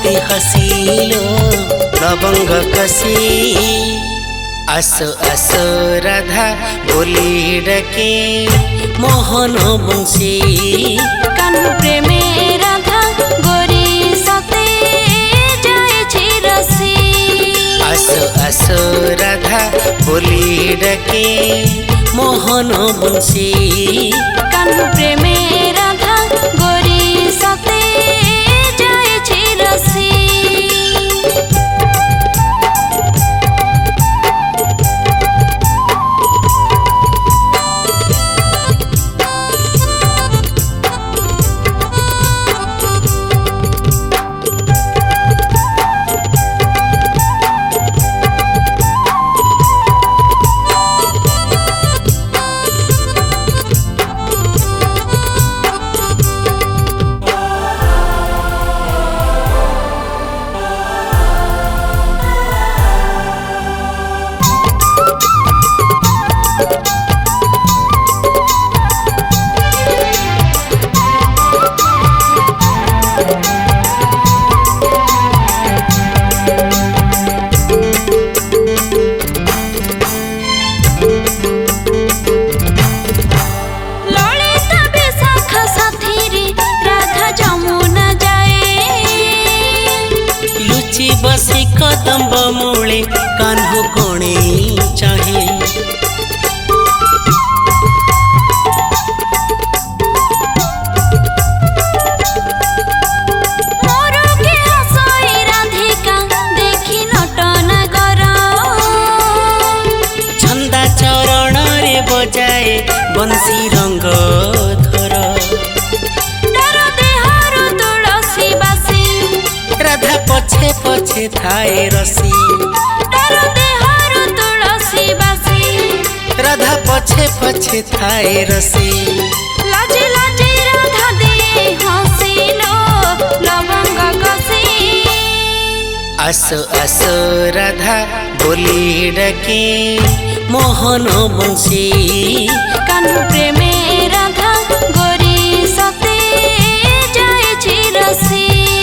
हंसते हसीलो लवंग कसी आसो आसो राधा बोली डके मोहन बंशी कान्हू प्रेमे राधा गोरी सते जाए रसी आसो आसो राधा बोली डके मोहन बंशी कान्हू प्रेमे राधा गोरी सते जाए रसी बसी कदम्ब मूले कान्हू कोणे चाहे छंदा चरण रे बजाए बंसी रंग धर राधा पछे पछे थाए रसी तुलसी बासी राधा पछे पछे थाए रसी लाजे लाजे राधा दे हसीलो लवंग कसी आसो आसो राधा बोली डके मोहन बंशी कान्हू प्रेमे राधा गोरी सते जाए रसी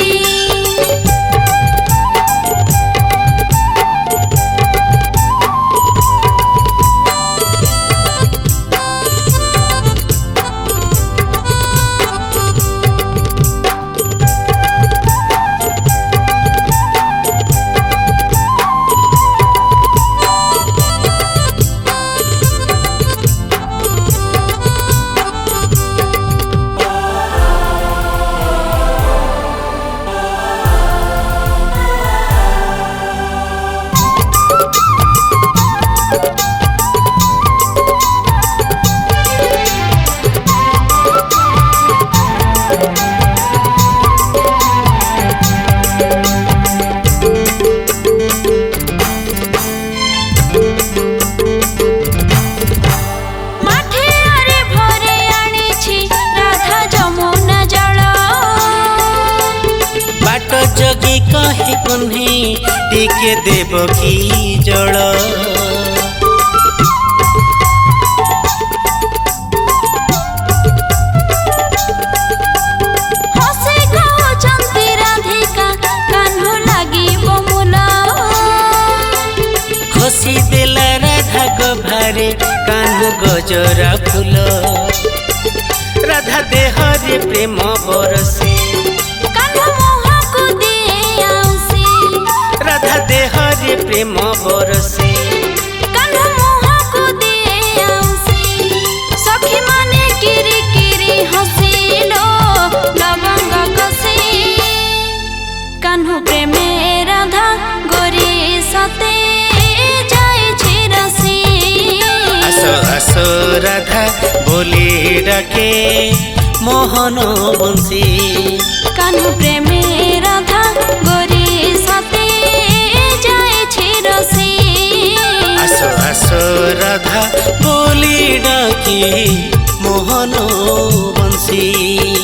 जगी कहे कुन्हे टिके देव की जल हसे कहचंती राधिका कान्हू लागी बमुल खुशी देला राधा गभारे कान्हू गजरा फूल राधा देहरे प्रेम बरसे राधा देहरे प्रेम बरसे कान्हू मुहाको दिए आउसी सखी माने किरी किरी हसीलो लवंग कसी कान्हू प्रेमे राधा गोरी सते जाए रसी आसो आसो राधा बोली डाके मोहन बंशी कान्हू प्रेमे राधा गोरी सते जाए रसी आसो आसो राधा बोली डाके मोहन बंशी।